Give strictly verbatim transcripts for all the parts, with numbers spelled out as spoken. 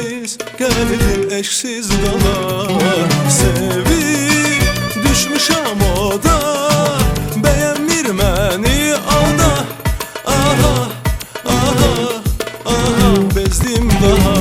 sensiz qəlbim eşksiz qalar. Sevib düşmüşəm oda, bəyənmir məni ada. Aha, aha, aha, bezdim daha.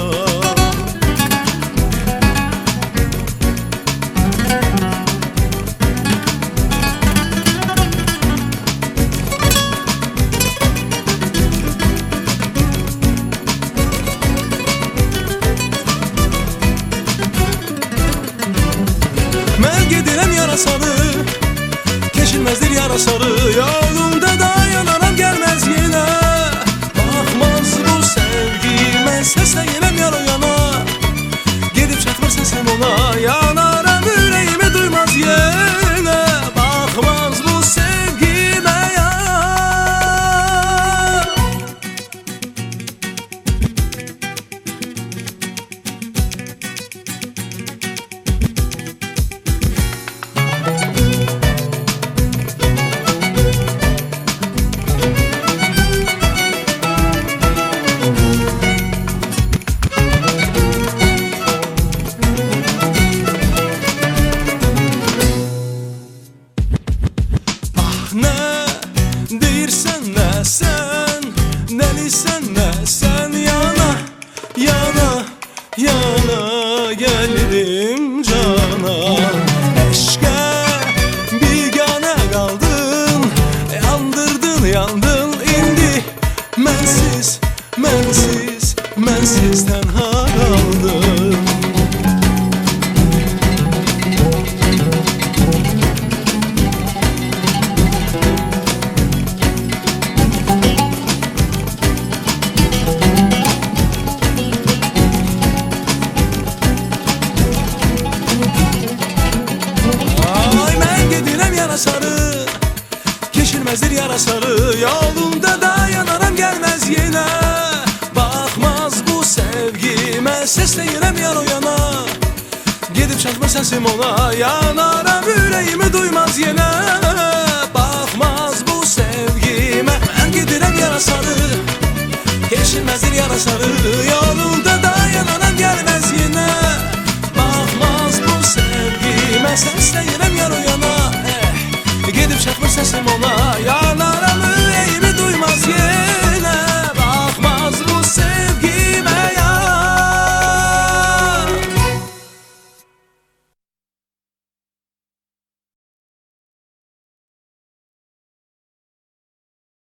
Mən gedirəm yara sarı, keçilməzdir yara sarı. Yolunda dayanaram gəlməz yenə. Baxmaz bu sevgi, mən səsləyirəm yara yana. Gedib çatmır səsim ona, yanaram ürəyimi duymaz yenə. Baxmaz bu sevgimə ya. Nə deyirsən, nə sən, nəlisən, nə sən. Yana, yana, yana gəldim cana. Eşqə biganə qaldın, yandırdın, yandın indi. Mənsiz, mənsiz, mənsiz tənha qaldım. Sarı, keçilməzdir yara sarı. Yolunda dayanaram gəlməz yenə. Baxmaz bu sevgimə, səsləyirəm yar o yana. Gedib çatmır səsim ona, yanaram ürəyimi duymaz yenə. Baxmaz bu sevgimə, mən gedirəm yara sarı, keçilməzdir yara sarı. Yolunda dayanaram gəlməz yenə. Baxmaz bu sevgimə, səsləyirəm yar o yana. Gedib çatmır səsim ona, ya